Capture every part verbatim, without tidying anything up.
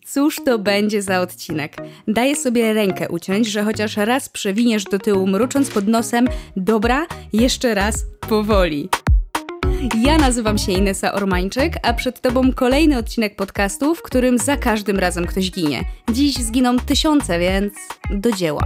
Cóż to będzie za odcinek? Daję sobie rękę uciąć, że chociaż raz przewiniesz do tyłu, mrucząc pod nosem: dobra, jeszcze raz, powoli. Ja nazywam się Inesa Ormańczyk, a przed tobą kolejny odcinek podcastu, w którym za każdym razem ktoś ginie. Dziś zginą tysiące, więc do dzieła.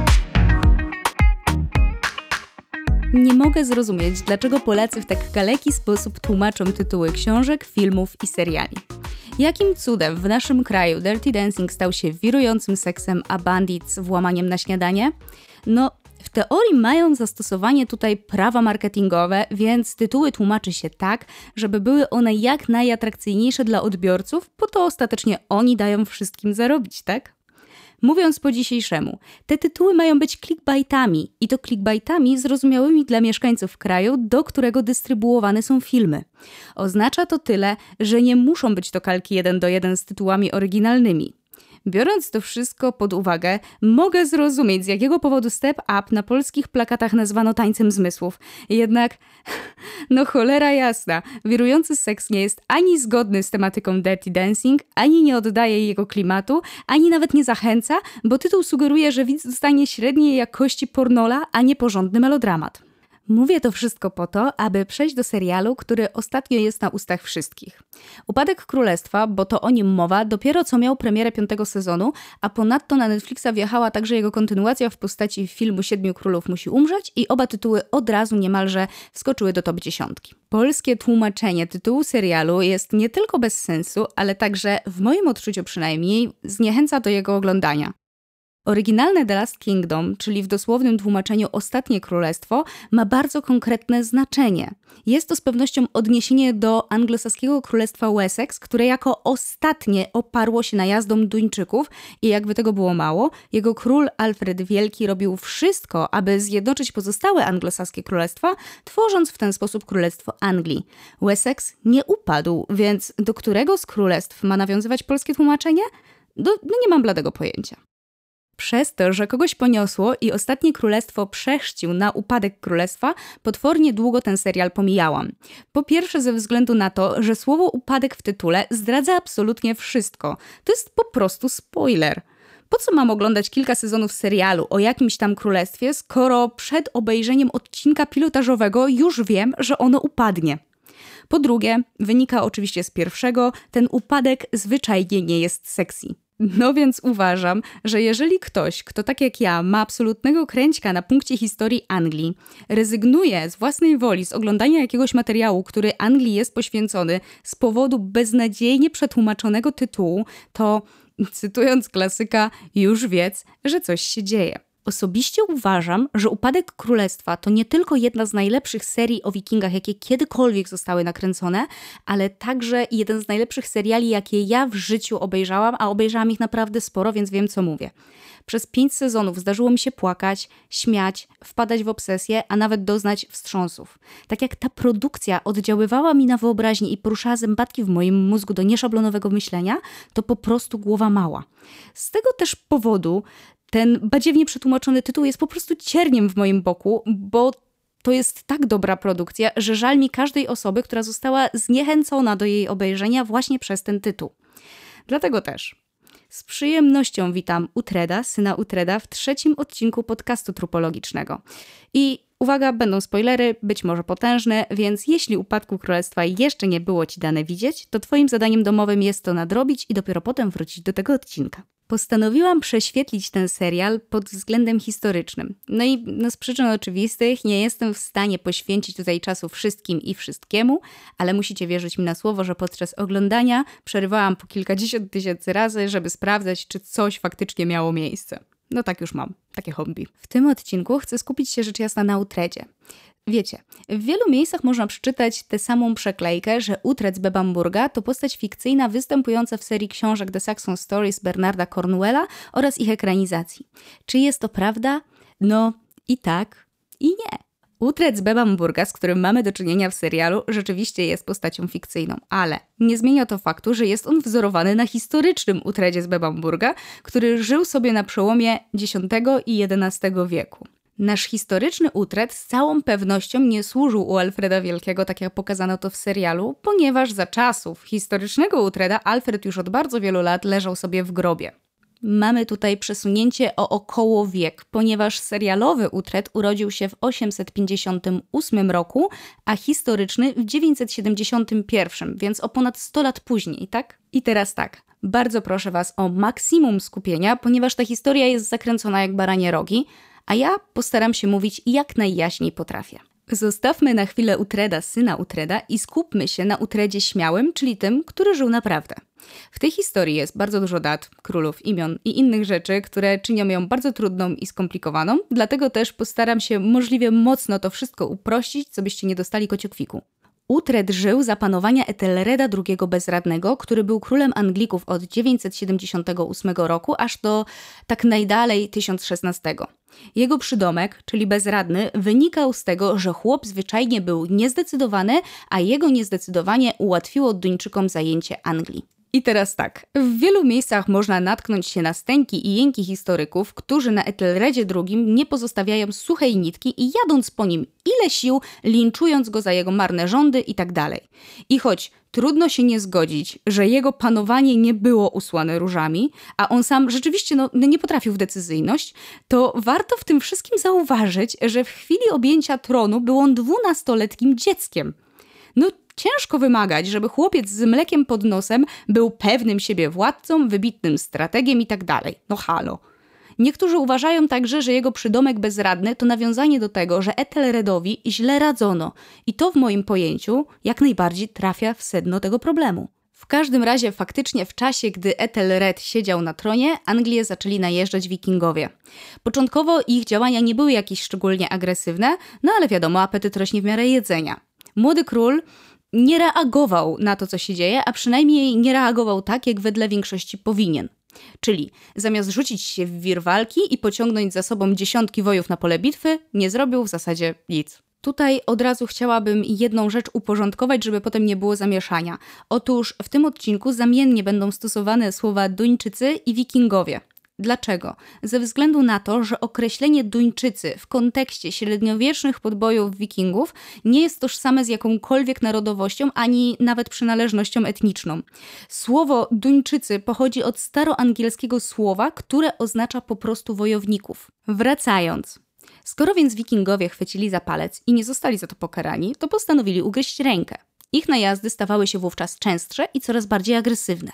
Nie mogę zrozumieć, dlaczego Polacy w tak kaleki sposób tłumaczą tytuły książek, filmów i seriali. Jakim cudem w naszym kraju Dirty Dancing stał się wirującym seksem, a Bandits włamaniem na śniadanie? No, w teorii mają zastosowanie tutaj prawa marketingowe, więc tytuły tłumaczy się tak, żeby były one jak najatrakcyjniejsze dla odbiorców, bo to ostatecznie oni dają wszystkim zarobić, tak? Mówiąc po dzisiejszemu, te tytuły mają być clickbaitami i to clickbaitami zrozumiałymi dla mieszkańców kraju, do którego dystrybuowane są filmy. Oznacza to tyle, że nie muszą być to kalki jeden do jeden z tytułami oryginalnymi. Biorąc to wszystko pod uwagę, mogę zrozumieć, z jakiego powodu Step Up na polskich plakatach nazwano tańcem zmysłów. Jednak, no cholera jasna, wirujący seks nie jest ani zgodny z tematyką Dirty Dancing, ani nie oddaje jego klimatu, ani nawet nie zachęca, bo tytuł sugeruje, że widz dostanie średniej jakości pornola, a nie porządny melodramat. Mówię to wszystko po to, aby przejść do serialu, który ostatnio jest na ustach wszystkich. Upadek Królestwa, bo to o nim mowa, dopiero co miał premierę piątego sezonu, a ponadto na Netflixa wjechała także jego kontynuacja w postaci filmu Siedmiu Królów musi umrzeć i oba tytuły od razu niemalże wskoczyły do top dziesiątki. Polskie tłumaczenie tytułu serialu jest nie tylko bez sensu, ale także, w moim odczuciu przynajmniej, zniechęca do jego oglądania. Oryginalne The Last Kingdom, czyli w dosłownym tłumaczeniu Ostatnie Królestwo, ma bardzo konkretne znaczenie. Jest to z pewnością odniesienie do anglosaskiego królestwa Wessex, które jako ostatnie oparło się najazdom Duńczyków i jakby tego było mało, jego król Alfred Wielki robił wszystko, aby zjednoczyć pozostałe anglosaskie królestwa, tworząc w ten sposób Królestwo Anglii. Wessex nie upadł, więc do którego z królestw ma nawiązywać polskie tłumaczenie? Do, no nie mam bladego pojęcia. Przez to, że kogoś poniosło i Ostatnie Królestwo przechrzcił na Upadek Królestwa, potwornie długo ten serial pomijałam. Po pierwsze ze względu na to, że słowo upadek w tytule zdradza absolutnie wszystko. To jest po prostu spoiler. Po co mam oglądać kilka sezonów serialu o jakimś tam królestwie, skoro przed obejrzeniem odcinka pilotażowego już wiem, że ono upadnie? Po drugie, wynika oczywiście z pierwszego, ten upadek zwyczajnie nie jest sexy. No więc uważam, że jeżeli ktoś, kto tak jak ja ma absolutnego kręćka na punkcie historii Anglii, rezygnuje z własnej woli z oglądania jakiegoś materiału, który Anglii jest poświęcony z powodu beznadziejnie przetłumaczonego tytułu, to cytując klasyka, już wiedz, że coś się dzieje. Osobiście uważam, że Upadek Królestwa to nie tylko jedna z najlepszych serii o wikingach, jakie kiedykolwiek zostały nakręcone, ale także jeden z najlepszych seriali, jakie ja w życiu obejrzałam, a obejrzałam ich naprawdę sporo, więc wiem, co mówię. Przez pięć sezonów zdarzyło mi się płakać, śmiać, wpadać w obsesję, a nawet doznać wstrząsów. Tak jak ta produkcja oddziaływała mi na wyobraźnię i poruszała zębatki w moim mózgu do nieszablonowego myślenia, to po prostu głowa mała. Z tego też powodu ten badziewnie przetłumaczony tytuł jest po prostu cierniem w moim boku, bo to jest tak dobra produkcja, że żal mi każdej osoby, która została zniechęcona do jej obejrzenia właśnie przez ten tytuł. Dlatego też z przyjemnością witam Utreda, syna Utreda, w trzecim odcinku podcastu trupologicznego. I uwaga, będą spoilery, być może potężne, więc jeśli Upadku Królestwa jeszcze nie było ci dane widzieć, to twoim zadaniem domowym jest to nadrobić i dopiero potem wrócić do tego odcinka. Postanowiłam prześwietlić ten serial pod względem historycznym. No i no z przyczyn oczywistych nie jestem w stanie poświęcić tutaj czasu wszystkim i wszystkiemu, ale musicie wierzyć mi na słowo, że podczas oglądania przerywałam po kilkadziesiąt tysięcy razy, żeby sprawdzać, czy coś faktycznie miało miejsce. No tak już mam, takie hobby. W tym odcinku chcę skupić się rzecz jasna na Utredzie. Wiecie, w wielu miejscach można przeczytać tę samą przeklejkę, że Uhtred z Bebamburga to postać fikcyjna występująca w serii książek The Saxon Stories Bernarda Cornwella oraz ich ekranizacji. Czy jest to prawda? No i tak, i nie. Uhtred z Bebamburga, z którym mamy do czynienia w serialu, rzeczywiście jest postacią fikcyjną, ale nie zmienia to faktu, że jest on wzorowany na historycznym Uhtredzie z Bebamburga, który żył sobie na przełomie dziesiątego i jedenastego wieku. Nasz historyczny Uhtred z całą pewnością nie służył u Alfreda Wielkiego, tak jak pokazano to w serialu, ponieważ za czasów historycznego Uhthreda Alfred już od bardzo wielu lat leżał sobie w grobie. Mamy tutaj przesunięcie o około wiek, ponieważ serialowy Uhtred urodził się w osiemset pięćdziesiątym ósmym roku, a historyczny w dziewięćset siedemdziesiątym pierwszym, więc o ponad sto lat później, tak? I teraz tak, bardzo proszę Was o maksimum skupienia, ponieważ ta historia jest zakręcona jak baranie rogi, a ja postaram się mówić jak najjaśniej potrafię. Zostawmy na chwilę Uhthreda, syna Uhthreda i skupmy się na Uthredzie śmiałym, czyli tym, który żył naprawdę. W tej historii jest bardzo dużo dat, królów, imion i innych rzeczy, które czynią ją bardzo trudną i skomplikowaną, dlatego też postaram się możliwie mocno to wszystko uprościć, co byście nie dostali kociokwiku. Uhtred żył za panowania Ethelreda drugiego Bezradnego, który był królem Anglików od dziewięćset siedemdziesiątego ósmego roku aż do tak najdalej tysiąc szesnastego. Jego przydomek, czyli Bezradny, wynikał z tego, że chłop zwyczajnie był niezdecydowany, a jego niezdecydowanie ułatwiło Duńczykom zajęcie Anglii. I teraz tak, w wielu miejscach można natknąć się na stęki i jęki historyków, którzy na Ethelredzie drugim nie pozostawiają suchej nitki i jadąc po nim ile sił, linczując go za jego marne rządy i tak dalej. I choć trudno się nie zgodzić, że jego panowanie nie było usłane różami, a on sam rzeczywiście no, nie potrafił w decyzyjność, to warto w tym wszystkim zauważyć, że w chwili objęcia tronu był on dwunastoletnim dzieckiem. No ciężko wymagać, żeby chłopiec z mlekiem pod nosem był pewnym siebie władcą, wybitnym strategiem i tak dalej. No halo. Niektórzy uważają także, że jego przydomek Bezradny to nawiązanie do tego, że Ethelredowi źle radzono i to w moim pojęciu jak najbardziej trafia w sedno tego problemu. W każdym razie faktycznie w czasie, gdy Ethelred siedział na tronie, Anglię zaczęli najeżdżać wikingowie. Początkowo ich działania nie były jakieś szczególnie agresywne, no ale wiadomo, apetyt rośnie w miarę jedzenia. Młody król nie reagował na to, co się dzieje, a przynajmniej nie reagował tak, jak wedle większości powinien. Czyli zamiast rzucić się w wir walki i pociągnąć za sobą dziesiątki wojów na pole bitwy, nie zrobił w zasadzie nic. Tutaj od razu chciałabym jedną rzecz uporządkować, żeby potem nie było zamieszania. Otóż w tym odcinku zamiennie będą stosowane słowa Duńczycy i Wikingowie. Dlaczego? Ze względu na to, że określenie Duńczycy w kontekście średniowiecznych podbojów wikingów nie jest tożsame z jakąkolwiek narodowością, ani nawet przynależnością etniczną. Słowo Duńczycy pochodzi od staroangielskiego słowa, które oznacza po prostu wojowników. Wracając. Skoro więc wikingowie chwycili za palec i nie zostali za to pokarani, to postanowili ugryźć rękę. Ich najazdy stawały się wówczas częstsze i coraz bardziej agresywne.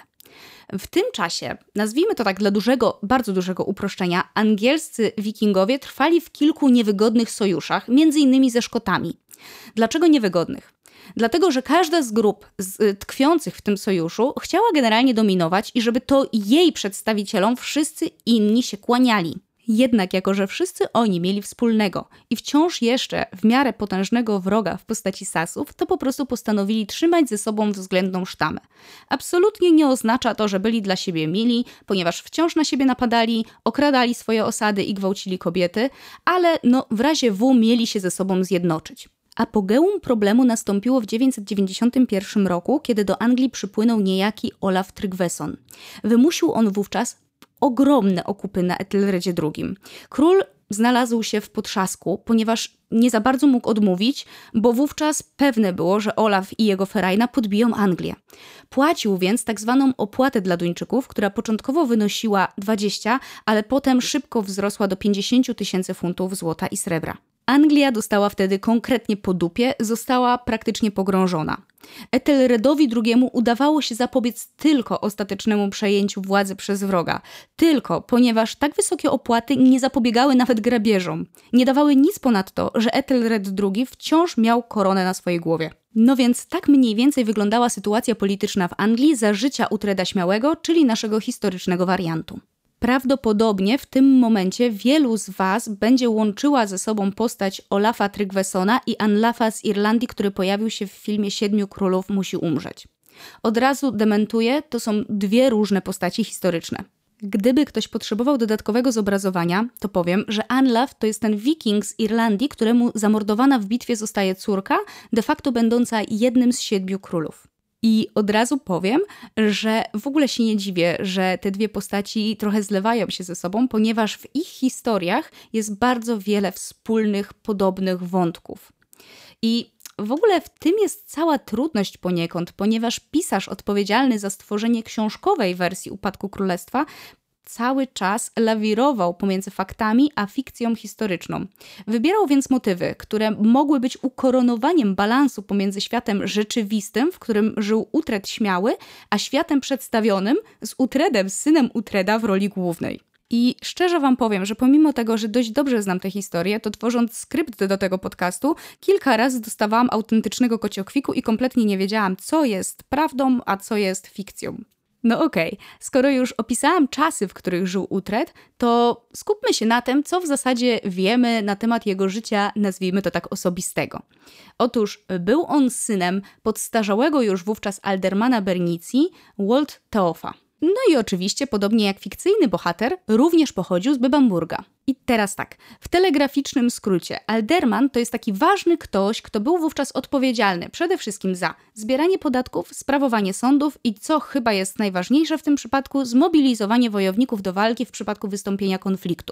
W tym czasie, nazwijmy to tak dla dużego, bardzo dużego uproszczenia, angielscy wikingowie trwali w kilku niewygodnych sojuszach, między innymi ze Szkotami. Dlaczego niewygodnych? Dlatego, że każda z grup z, tkwiących w tym sojuszu chciała generalnie dominować i żeby to jej przedstawicielom wszyscy inni się kłaniali. Jednak jako, że wszyscy oni mieli wspólnego i wciąż jeszcze w miarę potężnego wroga w postaci Sasów, to po prostu postanowili trzymać ze sobą względną sztamę. Absolutnie nie oznacza to, że byli dla siebie mili, ponieważ wciąż na siebie napadali, okradali swoje osady i gwałcili kobiety, ale no w razie W mieli się ze sobą zjednoczyć. Apogeum problemu nastąpiło w dziewięćset dziewięćdziesiątym pierwszym roku, kiedy do Anglii przypłynął niejaki Olaf Tryggveson. Wymusił on wówczas ogromne okupy na Ethelredzie drugim. Król znalazł się w potrzasku, ponieważ nie za bardzo mógł odmówić, bo wówczas pewne było, że Olaf i jego ferajna podbiją Anglię. Płacił więc tak zwaną opłatę dla Duńczyków, która początkowo wynosiła dwadzieścia, ale potem szybko wzrosła do pięćdziesiąt tysięcy funtów złota i srebra. Anglia dostała wtedy konkretnie po dupie, została praktycznie pogrążona. Ethelredowi drugiemu udawało się zapobiec tylko ostatecznemu przejęciu władzy przez wroga. Tylko, ponieważ tak wysokie opłaty nie zapobiegały nawet grabieżom. Nie dawały nic ponadto, że Ethelred drugi wciąż miał koronę na swojej głowie. No więc tak mniej więcej wyglądała sytuacja polityczna w Anglii za życia Uhthreda Śmiałego, czyli naszego historycznego wariantu. Prawdopodobnie w tym momencie wielu z Was będzie łączyła ze sobą postać Olafa Tryggvesona i Anlafa z Irlandii, który pojawił się w filmie Siedmiu Królów musi umrzeć. Od razu dementuję, to są dwie różne postaci historyczne. Gdyby ktoś potrzebował dodatkowego zobrazowania, to powiem, że Anlaf to jest ten wiking z Irlandii, któremu zamordowana w bitwie zostaje córka, de facto będąca jednym z siedmiu królów. I od razu powiem, że w ogóle się nie dziwię, że te dwie postaci trochę zlewają się ze sobą, ponieważ w ich historiach jest bardzo wiele wspólnych, podobnych wątków. I w ogóle w tym jest cała trudność poniekąd, ponieważ pisarz odpowiedzialny za stworzenie książkowej wersji Upadku Królestwa cały czas lawirował pomiędzy faktami a fikcją historyczną. Wybierał więc motywy, które mogły być ukoronowaniem balansu pomiędzy światem rzeczywistym, w którym żył Uhtred Śmiały, a światem przedstawionym z Uhtredem, synem Uhthreda w roli głównej. I szczerze wam powiem, że pomimo tego, że dość dobrze znam tę historię, to tworząc skrypt do tego podcastu, kilka razy dostawałam autentycznego kociokwiku i kompletnie nie wiedziałam, co jest prawdą, a co jest fikcją. No okej, okay. Skoro już opisałam czasy, w których żył Uhtred, to skupmy się na tym, co w zasadzie wiemy na temat jego życia, nazwijmy to tak, osobistego. Otóż był on synem podstarzałego już wówczas aldermana Bernicji, Wold Teofa. No i oczywiście, podobnie jak fikcyjny bohater, również pochodził z Bebamburga. I teraz tak, w telegraficznym skrócie, alderman to jest taki ważny ktoś, kto był wówczas odpowiedzialny przede wszystkim za zbieranie podatków, sprawowanie sądów i co chyba jest najważniejsze w tym przypadku, zmobilizowanie wojowników do walki w przypadku wystąpienia konfliktu.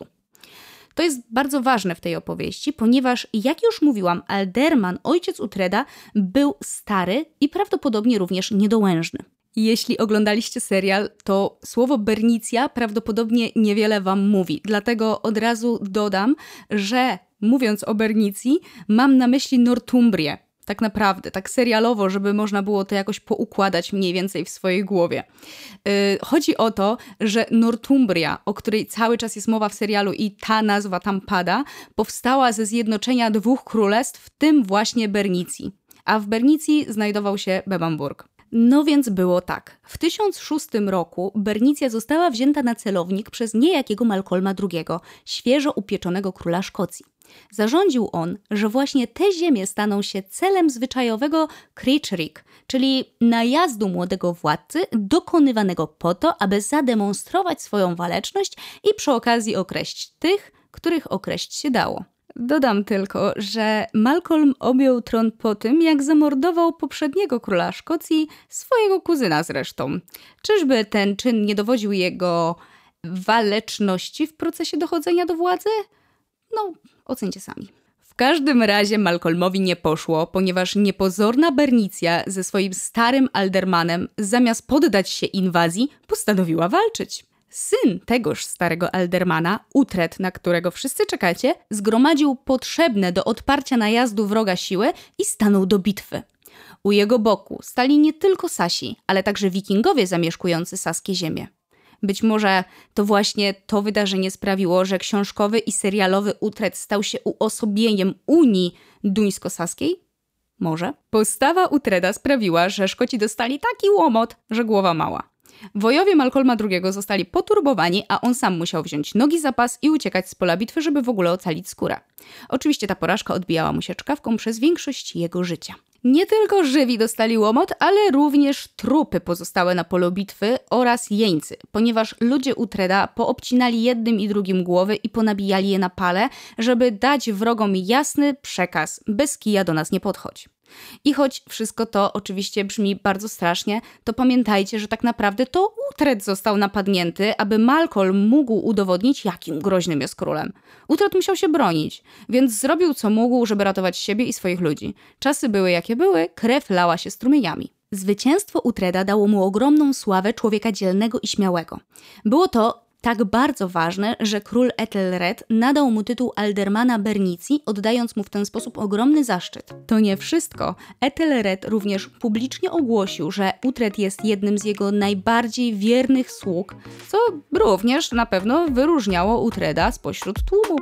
To jest bardzo ważne w tej opowieści, ponieważ, jak już mówiłam, alderman, ojciec Uhthreda, był stary i prawdopodobnie również niedołężny. Jeśli oglądaliście serial, to słowo Bernicja prawdopodobnie niewiele wam mówi. Dlatego od razu dodam, że mówiąc o Bernicji, mam na myśli Northumbrię. Tak naprawdę, tak serialowo, żeby można było to jakoś poukładać mniej więcej w swojej głowie. Yy, chodzi o to, że Northumbria, o której cały czas jest mowa w serialu i ta nazwa tam pada, powstała ze zjednoczenia dwóch królestw, w tym właśnie Bernicji. A w Bernicji znajdował się Bebamburg. No więc było tak. W tysiąc szóstym roku Bernicja została wzięta na celownik przez niejakiego Malcolma drugiego, świeżo upieczonego króla Szkocji. Zarządził on, że właśnie te ziemie staną się celem zwyczajowego Creechrick, czyli najazdu młodego władcy dokonywanego po to, aby zademonstrować swoją waleczność i przy okazji określić tych, których określić się dało. Dodam tylko, że Malcolm objął tron po tym, jak zamordował poprzedniego króla Szkocji, swojego kuzyna zresztą. Czyżby ten czyn nie dowodził jego waleczności w procesie dochodzenia do władzy? No, ocencie sami. W każdym razie Malcolmowi nie poszło, ponieważ niepozorna Bernicja ze swoim starym aldermanem, zamiast poddać się inwazji, postanowiła walczyć. Syn tegoż starego aldermana, Uhtred, na którego wszyscy czekacie, zgromadził potrzebne do odparcia najazdu wroga siły i stanął do bitwy. U jego boku stali nie tylko Sasi, ale także wikingowie zamieszkujący saskie ziemie. Być może to właśnie to wydarzenie sprawiło, że książkowy i serialowy Uhtred stał się uosobieniem Unii duńsko-saskiej? Może. Postawa Uhthreda sprawiła, że Szkoci dostali taki łomot, że głowa mała. Wojowie Malcolma drugiego zostali poturbowani, a on sam musiał wziąć nogi za pas i uciekać z pola bitwy, żeby w ogóle ocalić skórę. Oczywiście ta porażka odbijała mu się czkawką przez większość jego życia. Nie tylko żywi dostali łomot, ale również trupy pozostałe na polu bitwy oraz jeńcy, ponieważ ludzie Uhthreda poobcinali jednym i drugim głowy i ponabijali je na pale, żeby dać wrogom jasny przekaz: bez kija do nas nie podchodź. I choć wszystko to oczywiście brzmi bardzo strasznie, to pamiętajcie, że tak naprawdę to Uhtred został napadnięty, aby Malcolm mógł udowodnić, jakim groźnym jest królem. Uhtred musiał się bronić, więc zrobił co mógł, żeby ratować siebie i swoich ludzi. Czasy były jakie były, krew lała się strumieniami. Zwycięstwo Uhthreda dało mu ogromną sławę człowieka dzielnego i śmiałego. Było to tak bardzo ważne, że król Ethelred nadał mu tytuł aldermana Bernicji, oddając mu w ten sposób ogromny zaszczyt. To nie wszystko. Ethelred również publicznie ogłosił, że Uhtred jest jednym z jego najbardziej wiernych sług, co również na pewno wyróżniało Uhthreda spośród tłumu.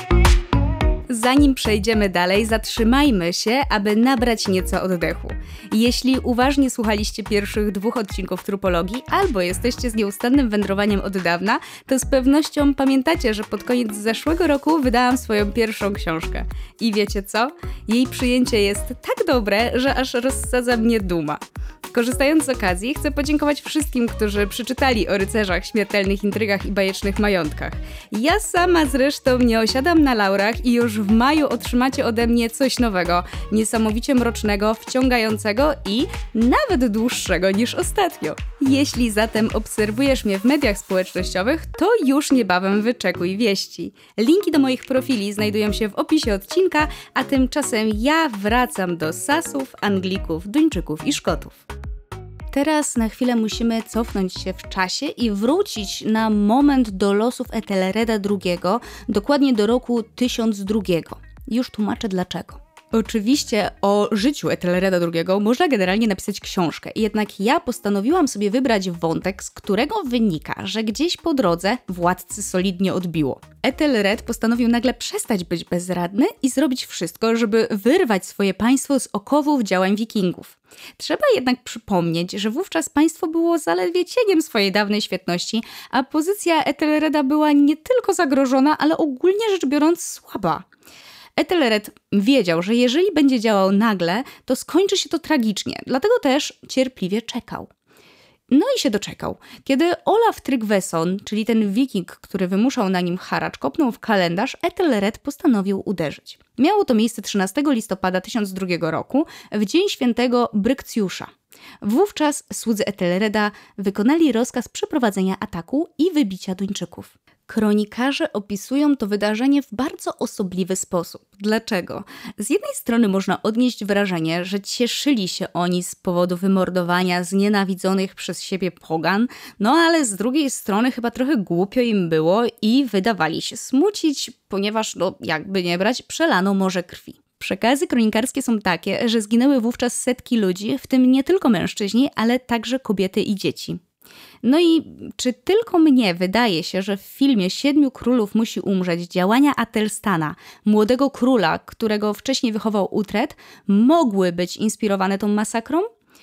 Zanim przejdziemy dalej, zatrzymajmy się, aby nabrać nieco oddechu. Jeśli uważnie słuchaliście pierwszych dwóch odcinków Trupologii, albo jesteście z nieustannym wędrowaniem od dawna, to z pewnością pamiętacie, że pod koniec zeszłego roku wydałam swoją pierwszą książkę. I wiecie co? Jej przyjęcie jest tak dobre, że aż rozsadza mnie duma. Korzystając z okazji, chcę podziękować wszystkim, którzy przeczytali o rycerzach, śmiertelnych intrygach i bajecznych majątkach. Ja sama zresztą nie osiadam na laurach i już w maju otrzymacie ode mnie coś nowego, niesamowicie mrocznego, wciągającego i nawet dłuższego niż ostatnio. Jeśli zatem obserwujesz mnie w mediach społecznościowych, to już niebawem wyczekuj wieści. Linki do moich profili znajdują się w opisie odcinka, a tymczasem ja wracam do Sasów, Anglików, Duńczyków i Szkotów. Teraz na chwilę musimy cofnąć się w czasie i wrócić na moment do losów Ethelreda drugiego, dokładnie do roku tysiąc drugiego. Już tłumaczę dlaczego. Oczywiście o życiu Ethelreda drugiego można generalnie napisać książkę, jednak ja postanowiłam sobie wybrać wątek, z którego wynika, że gdzieś po drodze władcy solidnie odbiło. Ethelred postanowił nagle przestać być bezradny i zrobić wszystko, żeby wyrwać swoje państwo z okowów działań wikingów. Trzeba jednak przypomnieć, że wówczas państwo było zaledwie cieniem swojej dawnej świetności, a pozycja Ethelreda była nie tylko zagrożona, ale ogólnie rzecz biorąc słaba. Ethelred wiedział, że jeżeli będzie działał nagle, to skończy się to tragicznie, dlatego też cierpliwie czekał. No i się doczekał. Kiedy Olaf Tryggveson, czyli ten wiking, który wymuszał na nim haracz, kopnął w kalendarz, Ethelred postanowił uderzyć. Miało to miejsce trzynastego listopada tysiąc drugiego roku, w dzień świętego Brykcjusza. Wówczas słudzy Ethelreda wykonali rozkaz przeprowadzenia ataku i wybicia Duńczyków. Kronikarze opisują to wydarzenie w bardzo osobliwy sposób. Dlaczego? Z jednej strony można odnieść wrażenie, że cieszyli się oni z powodu wymordowania znienawidzonych przez siebie pogan, no ale z drugiej strony chyba trochę głupio im było i wydawali się smucić, ponieważ, no jakby nie brać, przelano morze krwi. Przekazy kronikarskie są takie, że zginęły wówczas setki ludzi, w tym nie tylko mężczyźni, ale także kobiety i dzieci. No i czy tylko mnie wydaje się, że w filmie Siedmiu Królów musi umrzeć działania Atelstana, młodego króla, którego wcześniej wychował Uhtred, mogły być inspirowane tą masakrą?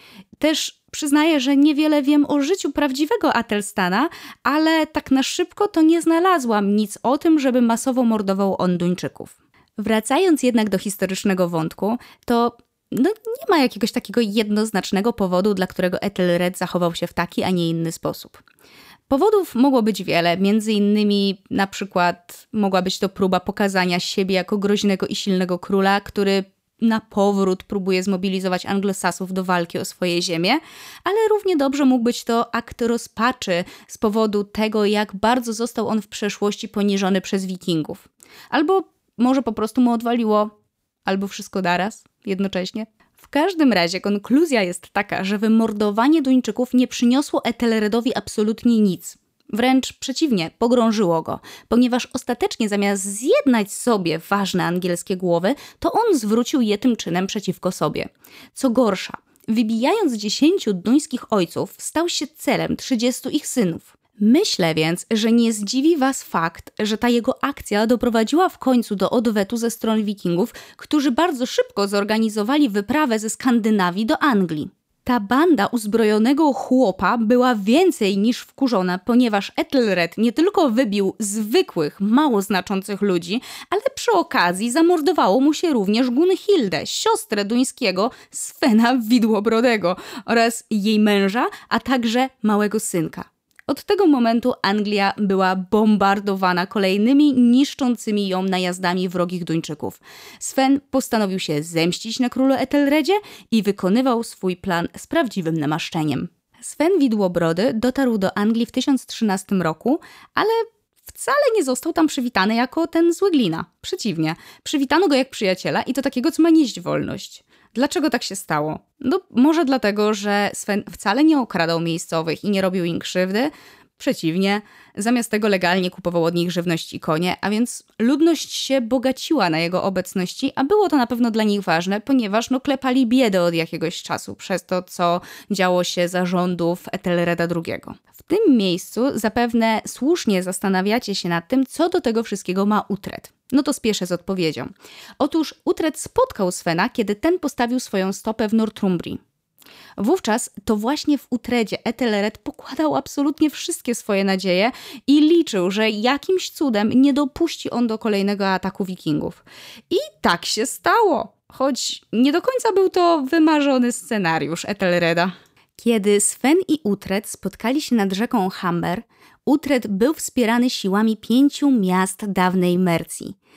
Też przyznaję, że niewiele wiem o życiu prawdziwego Atelstana, ale tak na szybko to nie znalazłam nic o tym, żeby masowo mordował on Duńczyków. Wracając jednak do historycznego wątku, to no, nie ma jakiegoś takiego jednoznacznego powodu, dla którego Ethelred zachował się w taki, a nie inny sposób. Powodów mogło być wiele, między innymi na przykład mogła być to próba pokazania siebie jako groźnego i silnego króla, który na powrót próbuje zmobilizować Anglosasów do walki o swoje ziemię, ale równie dobrze mógł być to akt rozpaczy z powodu tego, jak bardzo został on w przeszłości poniżony przez wikingów. Albo może po prostu mu odwaliło, albo wszystko naraz, jednocześnie. W każdym razie konkluzja jest taka, że wymordowanie Duńczyków nie przyniosło Ethelredowi absolutnie nic. Wręcz przeciwnie, pogrążyło go, ponieważ ostatecznie zamiast zjednać sobie ważne angielskie głowy, to on zwrócił je tym czynem przeciwko sobie. Co gorsza, wybijając dziesięciu duńskich ojców, stał się celem trzydziestu ich synów. Myślę więc, że nie zdziwi was fakt, że ta jego akcja doprowadziła w końcu do odwetu ze strony wikingów, którzy bardzo szybko zorganizowali wyprawę ze Skandynawii do Anglii. Ta banda uzbrojonego chłopa była więcej niż wkurzona, ponieważ Ethelred nie tylko wybił zwykłych, mało znaczących ludzi, ale przy okazji zamordowało mu się również Gunhildę, siostrę duńskiego Svena Widłobrodego oraz jej męża, a także małego synka. Od tego momentu Anglia była bombardowana kolejnymi niszczącymi ją najazdami wrogich Duńczyków. Sven postanowił się zemścić na królu Ethelredzie i wykonywał swój plan z prawdziwym namaszczeniem. Sven Widłobrody dotarł do Anglii w tysiąc trzynastym roku, ale wcale nie został tam przywitany jako ten zły glina. Przeciwnie, przywitano go jak przyjaciela i to takiego, co ma nieść wolność. Dlaczego tak się stało? No może dlatego, że Sven wcale nie okradał miejscowych i nie robił im krzywdy. Przeciwnie, zamiast tego legalnie kupował od nich żywność i konie, a więc ludność się bogaciła na jego obecności, a było to na pewno dla nich ważne, ponieważ no klepali biedę od jakiegoś czasu przez to, co działo się za rządów Ethelreda drugiego. W tym miejscu zapewne słusznie zastanawiacie się nad tym, co do tego wszystkiego ma Uhtred. No to spieszę z odpowiedzią. Otóż Uhtred spotkał Svena, kiedy ten postawił swoją stopę w Northumbrii. Wówczas to właśnie w Uhtredzie Ethelred pokładał absolutnie wszystkie swoje nadzieje i liczył, że jakimś cudem nie dopuści on do kolejnego ataku wikingów. I tak się stało, choć nie do końca był to wymarzony scenariusz Ethelreda. Kiedy Sven i Uhtred spotkali się nad rzeką Humber, Uhtred był wspierany siłami pięciu miast dawnej Mercji.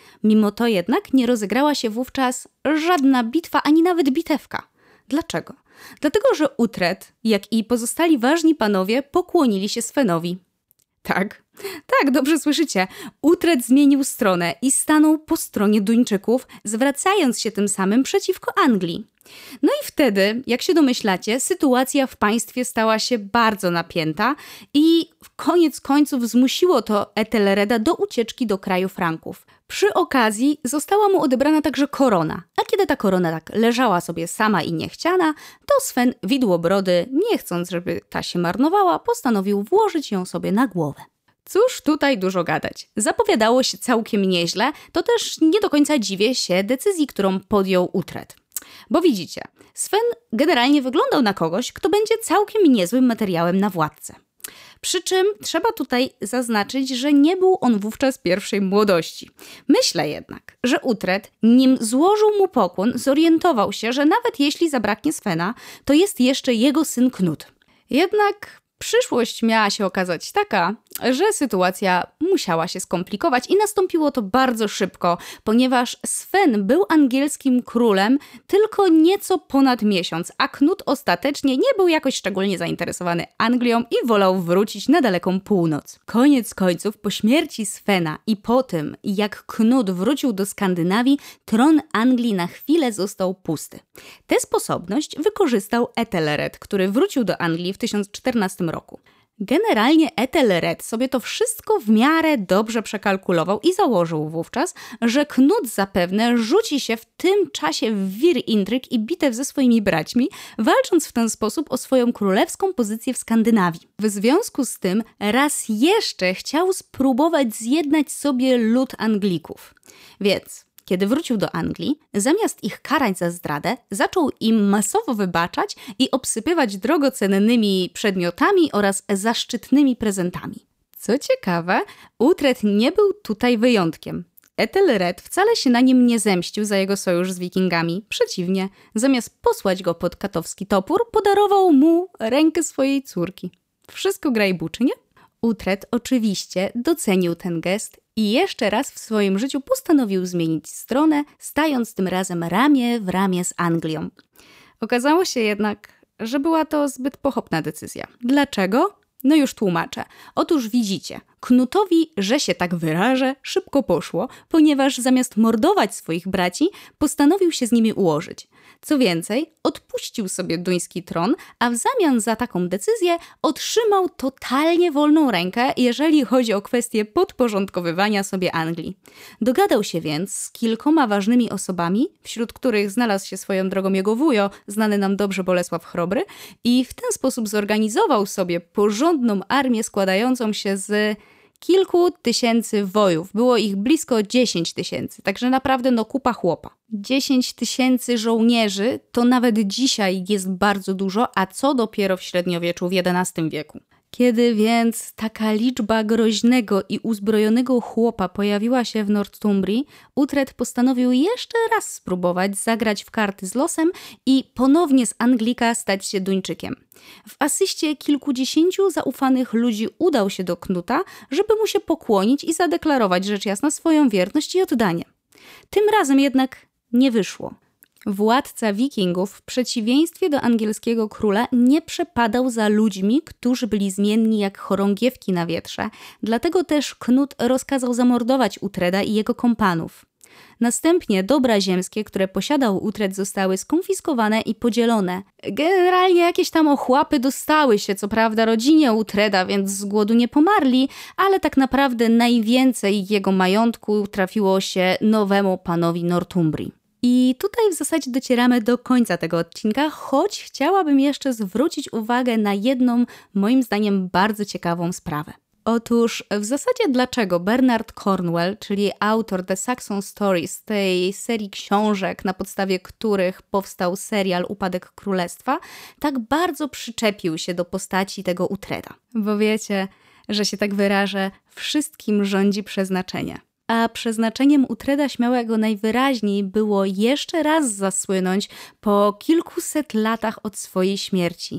Mimo to jednak nie rozegrała się wówczas żadna bitwa, ani nawet bitewka. Dlaczego? Dlatego, że Uhtred, jak i pozostali ważni panowie, pokłonili się Svenowi. Tak, tak, dobrze słyszycie. Uhtred zmienił stronę i stanął po stronie Duńczyków, zwracając się tym samym przeciwko Anglii. No i wtedy, jak się domyślacie, sytuacja w państwie stała się bardzo napięta i koniec końców zmusiło to Ethelreda do ucieczki do kraju Franków. Przy okazji została mu odebrana także korona, a kiedy ta korona tak leżała sobie sama i niechciana, to Sven Widłobrody, nie chcąc, żeby ta się marnowała, postanowił włożyć ją sobie na głowę. Cóż tutaj dużo gadać. Zapowiadało się całkiem nieźle, to też nie do końca dziwię się decyzji, którą podjął Uhtred. Bo widzicie, Sven generalnie wyglądał na kogoś, kto będzie całkiem niezłym materiałem na władcę. Przy czym trzeba tutaj zaznaczyć, że nie był on wówczas pierwszej młodości. Myślę jednak, że Uhtred, nim złożył mu pokłon, zorientował się, że nawet jeśli zabraknie Svena, to jest jeszcze jego syn Knut. Jednak przyszłość miała się okazać taka, że sytuacja musiała się skomplikować i nastąpiło to bardzo szybko, ponieważ Sven był angielskim królem tylko nieco ponad miesiąc, a Knut ostatecznie nie był jakoś szczególnie zainteresowany Anglią i wolał wrócić na daleką północ. Koniec końców, po śmierci Svena i po tym, jak Knut wrócił do Skandynawii, tron Anglii na chwilę został pusty. Tę sposobność wykorzystał Ethelred, który wrócił do Anglii w tysiąc czternastym roku. Generalnie Ethelred sobie to wszystko w miarę dobrze przekalkulował i założył wówczas, że Knut zapewne rzuci się w tym czasie w wir intryg i bitew ze swoimi braćmi, walcząc w ten sposób o swoją królewską pozycję w Skandynawii. W związku z tym raz jeszcze chciał spróbować zjednać sobie lud Anglików. Więc kiedy wrócił do Anglii, zamiast ich karać za zdradę, zaczął im masowo wybaczać i obsypywać drogocennymi przedmiotami oraz zaszczytnymi prezentami. Co ciekawe, Uhtred nie był tutaj wyjątkiem. Ethelred wcale się na nim nie zemścił za jego sojusz z Wikingami. Przeciwnie, zamiast posłać go pod katowski topór, podarował mu rękę swojej córki. Wszystko gra i buczy, nie? Uhtred oczywiście docenił ten gest i jeszcze raz w swoim życiu postanowił zmienić stronę, stając tym razem ramię w ramię z Anglią. Okazało się jednak, że była to zbyt pochopna decyzja. Dlaczego? No już tłumaczę. Otóż widzicie, Knutowi, że się tak wyrażę, szybko poszło, ponieważ zamiast mordować swoich braci, postanowił się z nimi ułożyć. Co więcej, odpuścił sobie duński tron, a w zamian za taką decyzję otrzymał totalnie wolną rękę, jeżeli chodzi o kwestię podporządkowywania sobie Anglii. Dogadał się więc z kilkoma ważnymi osobami, wśród których znalazł się swoją drogą jego wujo, znany nam dobrze Bolesław Chrobry, i w ten sposób zorganizował sobie porządną armię składającą się z kilku tysięcy wojów. Było ich blisko dziesięć tysięcy, także naprawdę no kupa chłopa. dziesięć tysięcy żołnierzy to nawet dzisiaj jest bardzo dużo, a co dopiero w średniowieczu w jedenastym wieku. Kiedy więc taka liczba groźnego i uzbrojonego chłopa pojawiła się w Northumbrii, Uhtred postanowił jeszcze raz spróbować zagrać w karty z losem i ponownie z Anglika stać się Duńczykiem. W asyście kilkudziesięciu zaufanych ludzi udał się do Knuta, żeby mu się pokłonić i zadeklarować rzecz jasna swoją wierność i oddanie. Tym razem jednak nie wyszło. Władca Wikingów w przeciwieństwie do angielskiego króla nie przepadał za ludźmi, którzy byli zmienni jak chorągiewki na wietrze, dlatego też Knut rozkazał zamordować Uhtredda i jego kompanów. Następnie dobra ziemskie, które posiadał Uhtred, zostały skonfiskowane i podzielone. Generalnie jakieś tam ochłapy dostały się, co prawda, rodzinie Uhtredda, więc z głodu nie pomarli, ale tak naprawdę najwięcej jego majątku trafiło się nowemu panowi Northumbrii. I tutaj w zasadzie docieramy do końca tego odcinka, choć chciałabym jeszcze zwrócić uwagę na jedną, moim zdaniem, bardzo ciekawą sprawę. Otóż w zasadzie dlaczego Bernard Cornwell, czyli autor The Saxon Stories, tej serii książek, na podstawie których powstał serial Upadek Królestwa, tak bardzo przyczepił się do postaci tego Uhtredda? Bo wiecie, że się tak wyrażę, wszystkim rządzi przeznaczenie. A przeznaczeniem Uhtredda Śmiałego najwyraźniej było jeszcze raz zasłynąć po kilkuset latach od swojej śmierci.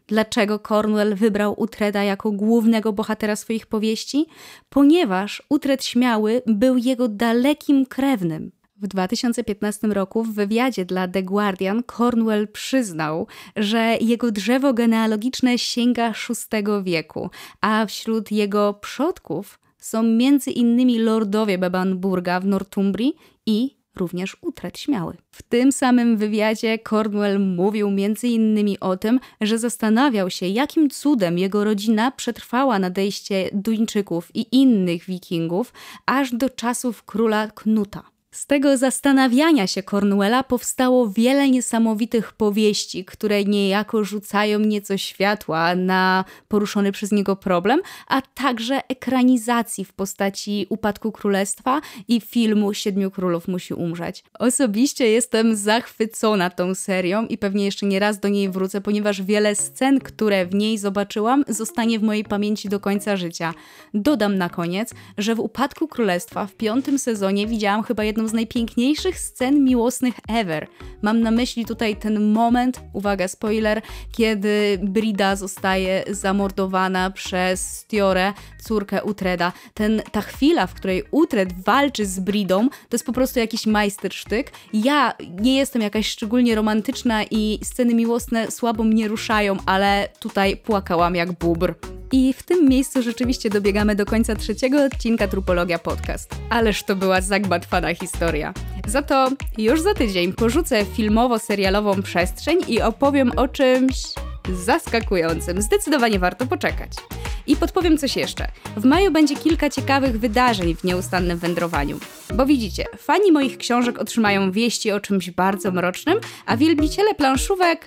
Dlaczego Cornwell wybrał Uhtredda jako głównego bohatera swoich powieści? Ponieważ Uhtred Śmiały był jego dalekim krewnym. W dwa tysiące piętnastym roku w wywiadzie dla The Guardian Cornwell przyznał, że jego drzewo genealogiczne sięga szóstego wieku, a wśród jego przodków są między innymi lordowie Bebbanburga w Northumbrii i również Uhtred Śmiały. W tym samym wywiadzie Cornwell mówił między innymi o tym, że zastanawiał się, jakim cudem jego rodzina przetrwała nadejście Duńczyków i innych wikingów aż do czasów króla Knuta. Z tego zastanawiania się Cornwella powstało wiele niesamowitych powieści, które niejako rzucają nieco światła na poruszony przez niego problem, a także ekranizacji w postaci Upadku Królestwa i filmu Siedmiu Królów musi umrzeć. Osobiście jestem zachwycona tą serią i pewnie jeszcze nie raz do niej wrócę, ponieważ wiele scen, które w niej zobaczyłam, zostanie w mojej pamięci do końca życia. Dodam na koniec, że w Upadku Królestwa w piątym sezonie widziałam chyba jedną z najpiękniejszych scen miłosnych ever. Mam na myśli tutaj ten moment, uwaga, spoiler, kiedy Brida zostaje zamordowana przez Stiorę, córkę Uhtredda. Ten, ta chwila, w której Uhtred walczy z Bridą, to jest po prostu jakiś majstersztyk. Ja nie jestem jakaś szczególnie romantyczna i sceny miłosne słabo mnie ruszają, ale tutaj płakałam jak bóbr. I w tym miejscu rzeczywiście dobiegamy do końca trzeciego odcinka Trupologia Podcast. Ależ to była zagmatwana historia. Za to już za tydzień porzucę filmowo-serialową przestrzeń i opowiem o czymś zaskakującym. Zdecydowanie warto poczekać. I podpowiem coś jeszcze. W maju będzie kilka ciekawych wydarzeń w nieustannym wędrowaniu. Bo widzicie, fani moich książek otrzymają wieści o czymś bardzo mrocznym, a wielbiciele planszówek...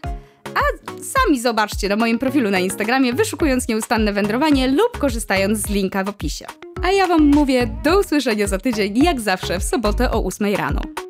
A sami zobaczcie na moim profilu na Instagramie, wyszukując Nieustanne Wędrowanie lub korzystając z linka w opisie. A ja wam mówię do usłyszenia za tydzień, jak zawsze w sobotę o ósmej rano.